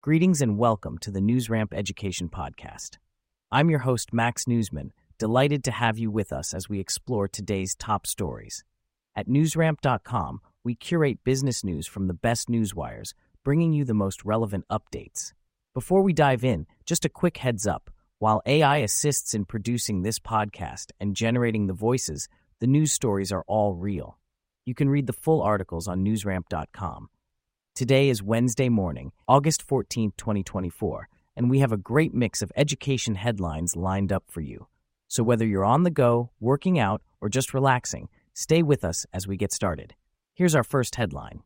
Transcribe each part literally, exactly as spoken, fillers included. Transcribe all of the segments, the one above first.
Greetings and welcome to the NewsRamp Education Podcast. I'm your host, Max Newsman, delighted to have you with us as we explore today's top stories. At newsramp dot com, we curate business news from the best newswires, bringing you the most relevant updates. Before we dive in, just a quick heads up. While A I assists in producing this podcast and generating the voices, the news stories are all real. You can read the full articles on newsramp dot com. Today is Wednesday morning, August fourteenth, twenty twenty-four, and we have a great mix of education headlines lined up for you. So whether you're on the go, working out, or just relaxing, stay with us as we get started. Here's our first headline.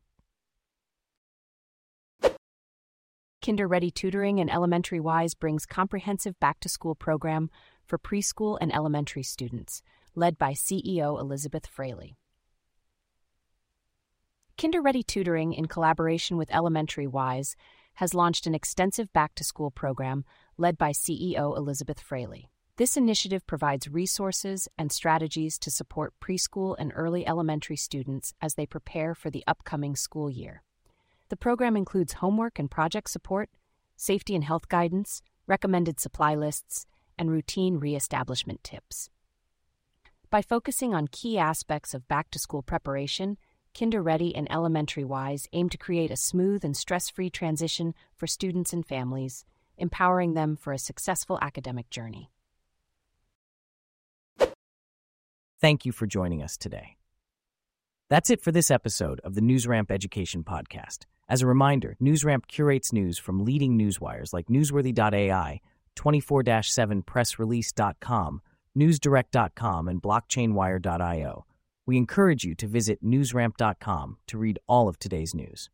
Kinder-Ready Tutoring and Elementary Wise brings comprehensive back-to-school program for preschool and elementary students, led by C E O Elizabeth Fraley. Kinder-Ready Tutoring, in collaboration with Elementary Wise, has launched an extensive back-to-school program led by C E O Elizabeth Fraley. This initiative provides resources and strategies to support preschool and early elementary students as they prepare for the upcoming school year. The program includes homework and project support, safety and health guidance, recommended supply lists, and routine reestablishment tips. By focusing on key aspects of back-to-school preparation, Kinder-Ready and Elementary Wise aim to create a smooth and stress-free transition for students and families, empowering them for a successful academic journey. Thank you for joining us today. That's it for this episode of the NewsRamp Education Podcast. As a reminder, NewsRamp curates news from leading newswires like newsworthy dot A I, twenty-four seven press release dot com, news direct dot com, and blockchain wire dot io. We encourage you to visit newsramp dot com to read all of today's news.